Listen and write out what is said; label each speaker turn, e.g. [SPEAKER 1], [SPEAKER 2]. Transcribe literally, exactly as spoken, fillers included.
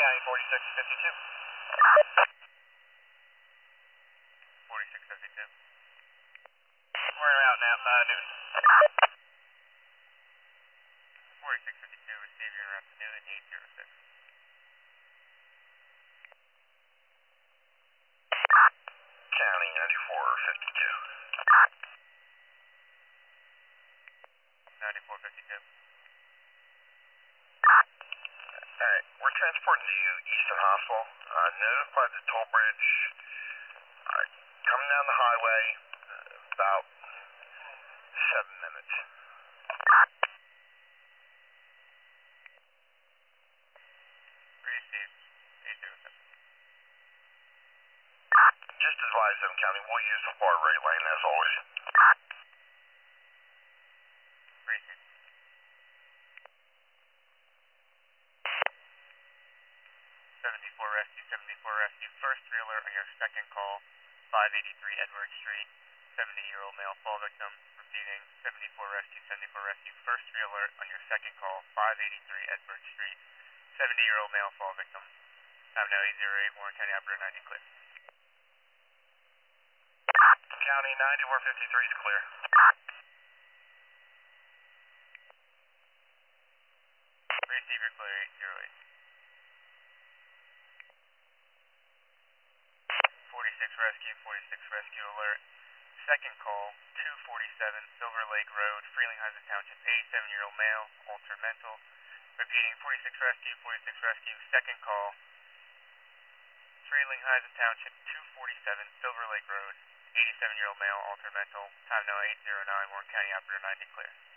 [SPEAKER 1] County forty-six fifty-two.
[SPEAKER 2] forty-six fifty-two.
[SPEAKER 1] We're out now, uh, Newton.
[SPEAKER 2] forty-six fifty-two, receive your route to Newton eight zero six.
[SPEAKER 1] County ninety-four fifty-two.
[SPEAKER 2] ninety-four fifty-two.
[SPEAKER 1] Alright, we're transporting to Easton Hospital. Uh, notify the toll bridge. Uh, coming down the highway, uh, about seven minutes.
[SPEAKER 2] Receive eight zero seven.
[SPEAKER 1] Just advise them, County, we'll use the far right lane as always.
[SPEAKER 2] Receive. seventy-four Rescue, seventy-four Rescue, first three alert on your second call, five eighty-three Edward Street, seventy-year-old male fall victim, repeating, seventy-four Rescue, seventy-four Rescue, first three alert on your second call, five eighty-three Edward Street, seventy-year-old male fall victim. Time now eight zero eight, Warren County Operator ninety clear.
[SPEAKER 1] County ninety-four fifty-three is clear.
[SPEAKER 2] Receiver clear eight zero eight. forty-six Rescue, forty-six Rescue alert. Second call, two forty-seven Silver Lake Road, Freeling Heights Township, eighty-seven-year-old male, altered mental. Repeating, forty-six Rescue, forty-six Rescue, second call, Freeling Heights Township, two forty-seven Silver Lake Road, eighty-seven-year-old male, altered mental. Time now eight zero nine, Warren County Operator ninety clear.